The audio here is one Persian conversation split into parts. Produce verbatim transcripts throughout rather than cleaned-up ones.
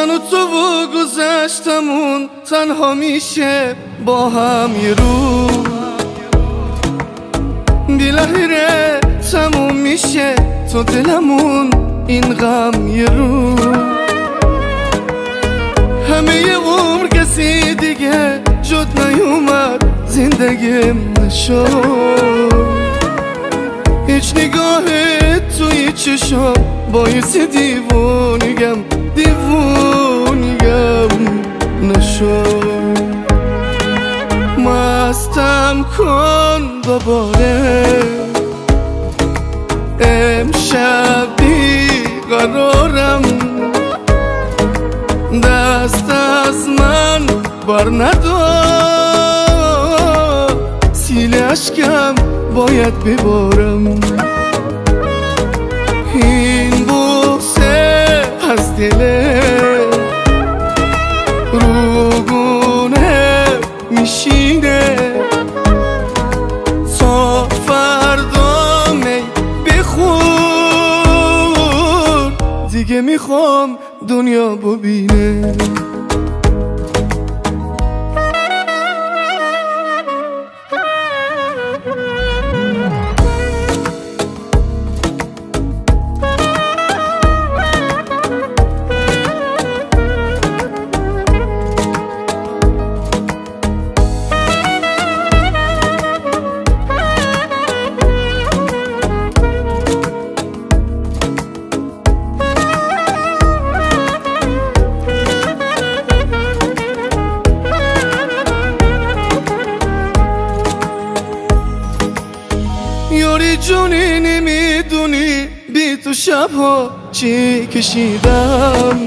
من و تو و گذشتمون تنها میشه با هم یه روز، بی‌لحظه تموم میشه تو دلمون این غم یه روز. همه ی عمر کسی دیگه جد نیومد زندگیم نشد، هیچ نگاه توی چشم باعث دیوونیگم دیوونیگم نشد. مستم کن دوباره امشب بیقرارم، دست از من بر ندار، سیل اشکم باید ببارم. این بوسه از دل روگونه میشینه تا فردا می بخور، دیگه میخوام دنیا ببینه. یاری جونی نمیدونی بی تو شبها چی کشیدم،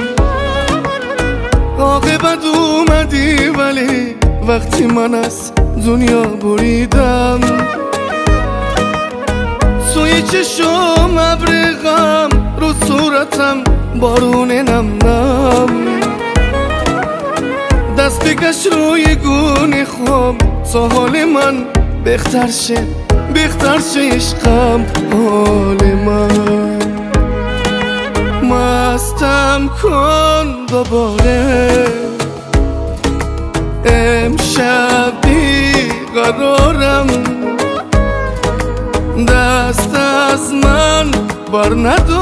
عاقبت اومدی ولی وقتی من از دنیا بریدم. سوی چشم ابر غم رو صورتم بارون نم نم، دست بکش روی گونه خواب تا حال من بهتر شه بهتر شه عشقم حال من. مستم کن دوباره امشب بیقرارم، دست از من بر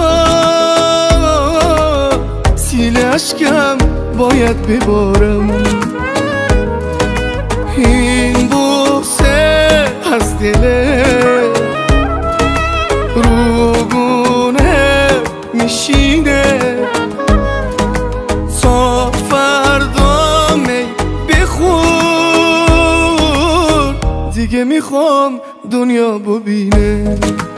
ندار، سیل اشکم باید ببارم. این بوسه از دل روگونه میشینه تا فردا می بخور، دیگه میخوام دنیا ببینه.